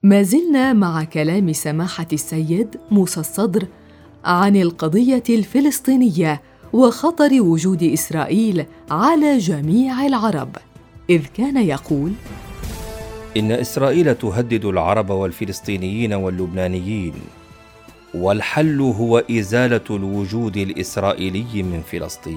ما زلنا مع كلام سماحة السيد موسى الصدر عن القضية الفلسطينية وخطر وجود إسرائيل على جميع العرب، إذ كان يقول: إن إسرائيل تهدد العرب والفلسطينيين واللبنانيين، والحل هو إزالة الوجود الإسرائيلي من فلسطين.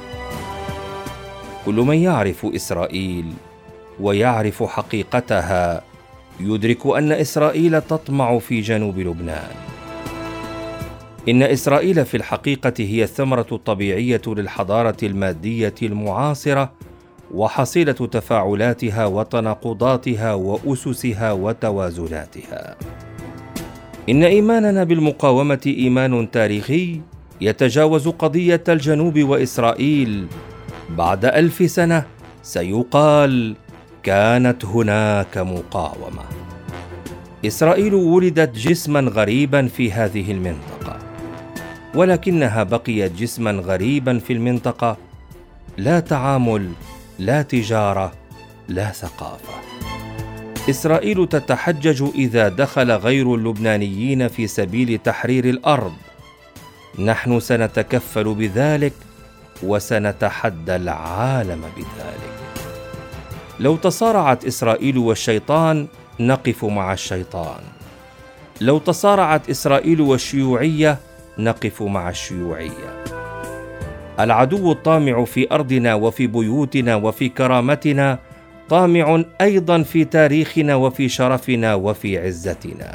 كل من يعرف إسرائيل ويعرف حقيقتها يدرك أن إسرائيل تطمع في جنوب لبنان. إن إسرائيل في الحقيقة هي الثمرة الطبيعية للحضارة المادية المعاصرة وحصيلة تفاعلاتها وتناقضاتها وأسسها وتوازناتها. إن إيماننا بالمقاومة إيمان تاريخي يتجاوز قضية الجنوب وإسرائيل. بعد 1000 سنة سيقال: كانت هناك مقاومة. إسرائيل ولدت جسما غريبا في هذه المنطقة، ولكنها بقيت جسما غريبا في المنطقة، لا تعامل، لا تجارة، لا ثقافة. إسرائيل تتحجج إذا دخل غير اللبنانيين في سبيل تحرير الأرض. نحن سنتكفل بذلك وسنتحدى العالم بذلك. لو تصارعت إسرائيل والشيطان نقف مع الشيطان. لو تصارعت إسرائيل والشيوعية نقف مع الشيوعية. العدو الطامع في أرضنا وفي بيوتنا وفي كرامتنا طامع أيضا في تاريخنا وفي شرفنا وفي عزتنا.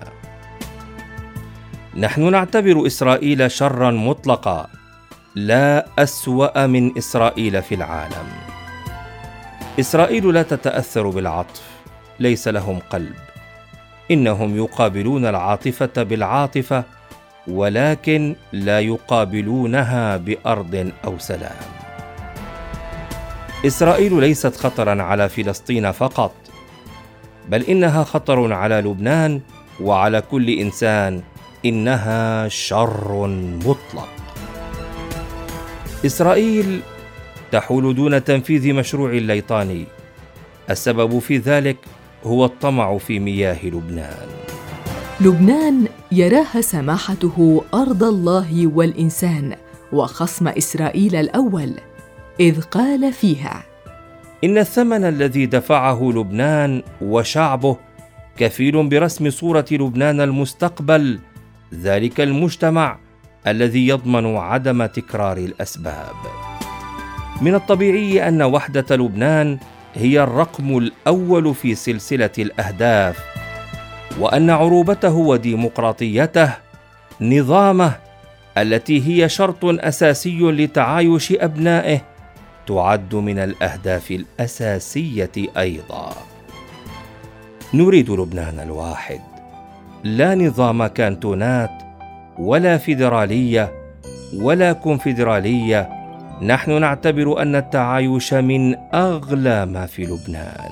نحن نعتبر إسرائيل شرا مطلقا، لا أسوأ من إسرائيل في العالم. إسرائيل لا تتأثر بالعطف، ليس لهم قلب. إنهم يقابلون العاطفة بالعاطفة، ولكن لا يقابلونها بأرض أو سلام. إسرائيل ليست خطرا على فلسطين فقط، بل إنها خطر على لبنان وعلى كل إنسان. إنها شر مطلق. إسرائيل تحول دون تنفيذ مشروع الليطاني. السبب في ذلك هو الطمع في مياه لبنان. لبنان يراها سماحته أرض الله والإنسان وخصم إسرائيل الأول، إذ قال فيها: إن الثمن الذي دفعه لبنان وشعبه كفيل برسم صورة لبنان المستقبل، ذلك المجتمع الذي يضمن عدم تكرار الأسباب. من الطبيعي أن وحدة لبنان هي الرقم الأول في سلسلة الأهداف، وأن عروبته وديمقراطيته، نظامه التي هي شرط أساسي لتعايش أبنائه، تعد من الأهداف الأساسية أيضا. نريد لبنان الواحد، لا نظام كانتونات ولا فيدرالية ولا كونفدرالية. نحن نعتبر أن التعايش من أغلى ما في لبنان.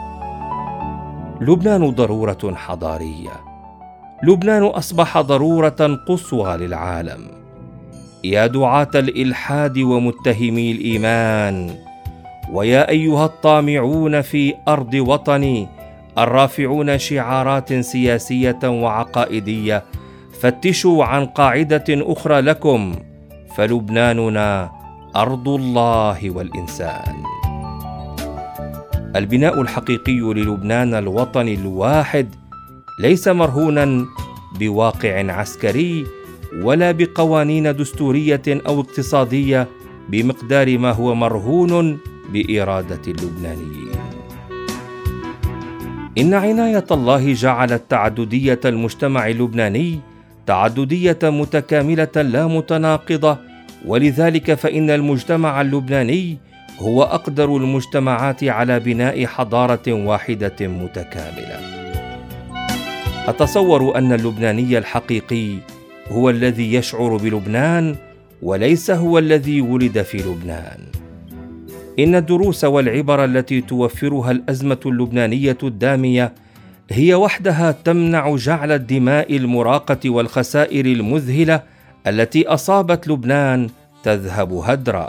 لبنان ضرورة حضارية. لبنان أصبح ضرورة قصوى للعالم. يا دعاة الإلحاد ومتهمي الإيمان، ويا أيها الطامعون في أرض وطني الرافعون شعارات سياسية وعقائدية، فتشوا عن قاعدة أخرى لكم، فلبناننا أرض الله والإنسان. البناء الحقيقي للبنان الوطني الواحد ليس مرهونا بواقع عسكري ولا بقوانين دستورية أو اقتصادية بمقدار ما هو مرهون بإرادة اللبنانيين. إن عناية الله جعلت تعددية المجتمع اللبناني تعددية متكاملة لا متناقضة، ولذلك فإن المجتمع اللبناني هو أقدر المجتمعات على بناء حضارة واحدة متكاملة. أتصور أن اللبناني الحقيقي هو الذي يشعر بلبنان، وليس هو الذي ولد في لبنان. إن الدروس والعبر التي توفرها الأزمة اللبنانية الدامية هي وحدها تمنع جعل الدماء المراقة والخسائر المذهلة التي أصابت لبنان تذهب هدرا،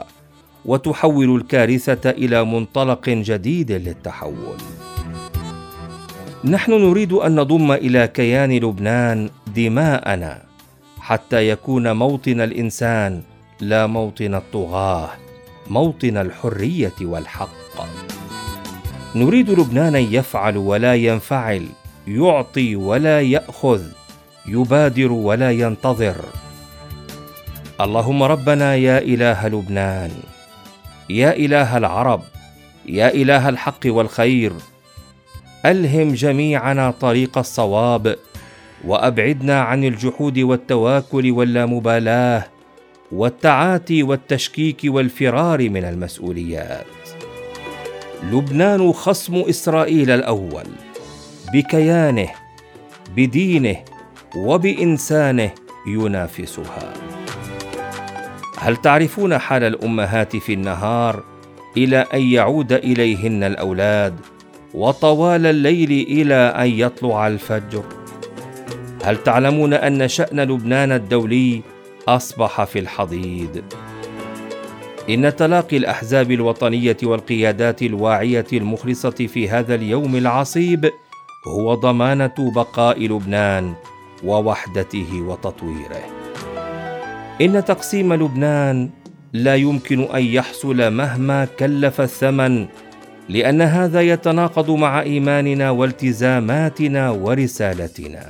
وتحول الكارثة إلى منطلق جديد للتحول. نحن نريد أن نضم إلى كيان لبنان دماءنا حتى يكون موطن الإنسان لا موطن الطغاة، موطن الحرية والحق. نريد لبنانا يفعل ولا ينفعل، يعطي ولا يأخذ، يبادر ولا ينتظر. اللهم ربنا يا إله لبنان، يا إله العرب، يا إله الحق والخير، ألهم جميعنا طريق الصواب، وأبعدنا عن الجحود والتواكل واللامبالاة والتعاتي والتشكيك والفرار من المسؤوليات. لبنان خصم إسرائيل الأول، بكيانه، بدينه، وبإنسانه ينافسها. هل تعرفون حال الأمهات في النهار إلى أن يعود إليهن الأولاد، وطوال الليل إلى أن يطلع الفجر؟ هل تعلمون أن شأن لبنان الدولي أصبح في الحضيض؟ إن تلاقي الأحزاب الوطنية والقيادات الواعية المخلصة في هذا اليوم العصيب هو ضمانة بقاء لبنان ووحدته وتطويره. إن تقسيم لبنان لا يمكن أن يحصل مهما كلف الثمن، لأن هذا يتناقض مع إيماننا والتزاماتنا ورسالتنا.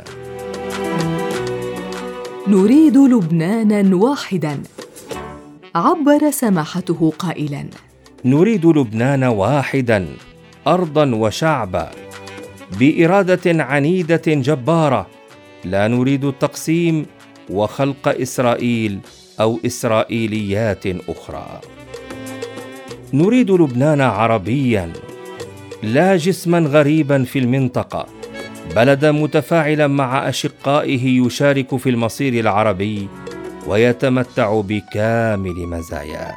نريد لبنانا واحدا، عبر سماحته قائلا: نريد لبنان واحدا، أرضا وشعبا، بإرادة عنيدة جبارة. لا نريد التقسيم وخلق إسرائيل أو إسرائيليات أخرى. نريد لبنان عربيا، لا جسما غريبا في المنطقة، بلدا متفاعلا مع أشقائه يشارك في المصير العربي ويتمتع بكامل مزاياه.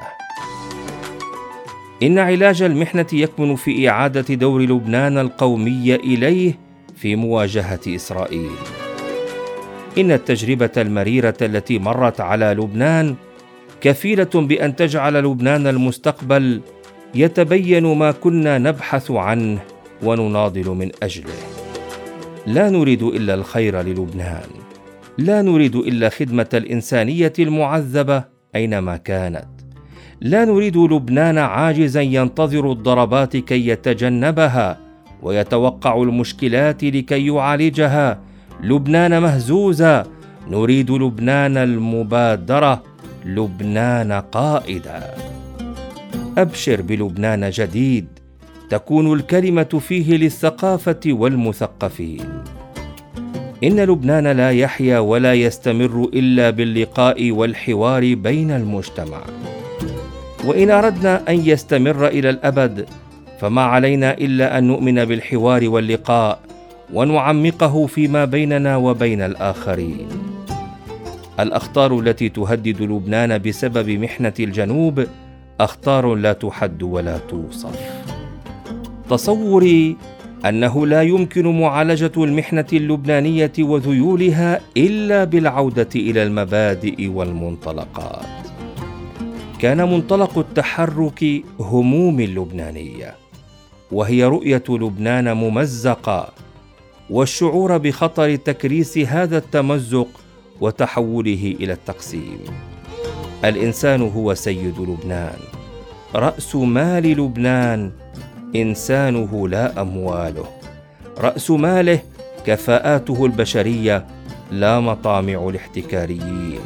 إن علاج المحنة يكمن في إعادة دور لبنان القومي إليه في مواجهة إسرائيل. إن التجربة المريرة التي مرت على لبنان كفيلة بأن تجعل لبنان المستقبل يتبين ما كنا نبحث عنه ونناضل من أجله. لا نريد إلا الخير للبنان، لا نريد إلا خدمة الإنسانية المعذبة أينما كانت. لا نريد لبنان عاجزا ينتظر الضربات كي يتجنبها ويتوقع المشكلات لكي يعالجها، لبنان مهزوزة. نريد لبنان المبادرة، لبنان قائدا. أبشر بلبنان جديد تكون الكلمة فيه للثقافة والمثقفين. إن لبنان لا يحيا ولا يستمر إلا باللقاء والحوار بين المجتمع، وإن أردنا أن يستمر إلى الأبد فما علينا إلا أن نؤمن بالحوار واللقاء ونعمقه فيما بيننا وبين الآخرين. الأخطار التي تهدد لبنان بسبب محنة الجنوب أخطار لا تحد ولا توصف. تصوري أنه لا يمكن معالجة المحنة اللبنانية وذيولها إلا بالعودة إلى المبادئ والمنطلقات. كان منطلق التحرك هموم اللبنانية، وهي رؤية لبنان ممزقة والشعور بخطر تكريس هذا التمزق وتحوله إلى التقسيم. الإنسان هو سيد لبنان، رأس مال لبنان إنسانه لا أمواله، رأس ماله كفاءاته البشرية لا مطامع الاحتكاريين.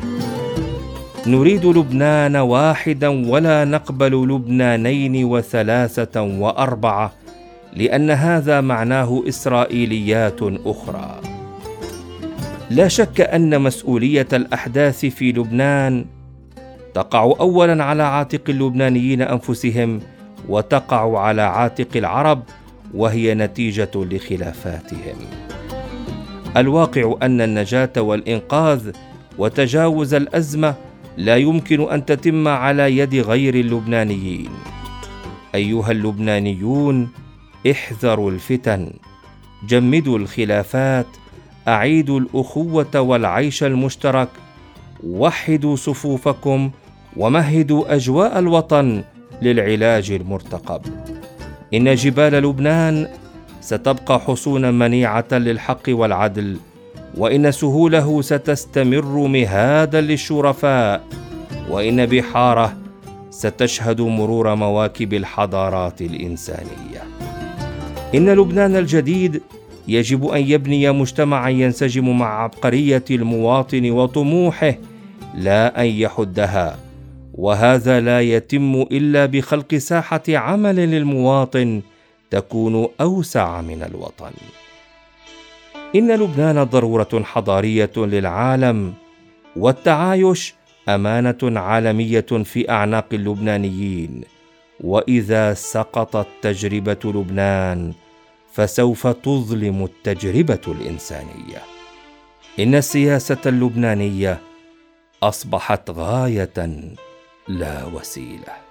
نريد لبنان واحدا ولا نقبل لبنانين وثلاثة وأربعة، لأن هذا معناه إسرائيليات أخرى. لا شك أن مسؤولية الأحداث في لبنان تقع أولاً على عاتق اللبنانيين أنفسهم، وتقع على عاتق العرب، وهي نتيجة لخلافاتهم. الواقع أن النجاة والإنقاذ وتجاوز الأزمة لا يمكن أن تتم على يد غير اللبنانيين. أيها اللبنانيون، احذروا الفتن، جمدوا الخلافات، أعيدوا الأخوة والعيش المشترك، وحدوا صفوفكم، ومهدوا أجواء الوطن للعلاج المرتقب. إن جبال لبنان ستبقى حصونا منيعة للحق والعدل، وإن سهوله ستستمر مهادا للشرفاء، وإن بحاره ستشهد مرور مواكب الحضارات الإنسانية. إن لبنان الجديد يجب أن يبني مجتمعا ينسجم مع عبقرية المواطن وطموحه، لا أن يحدها، وهذا لا يتم إلا بخلق ساحة عمل للمواطن تكون أوسع من الوطن. إن لبنان ضرورة حضارية للعالم، والتعايش أمانة عالمية في أعناق اللبنانيين، وإذا سقطت تجربة لبنان فسوف تظلم التجربة الإنسانية. إن السياسة اللبنانية أصبحت غاية لا وسيلة.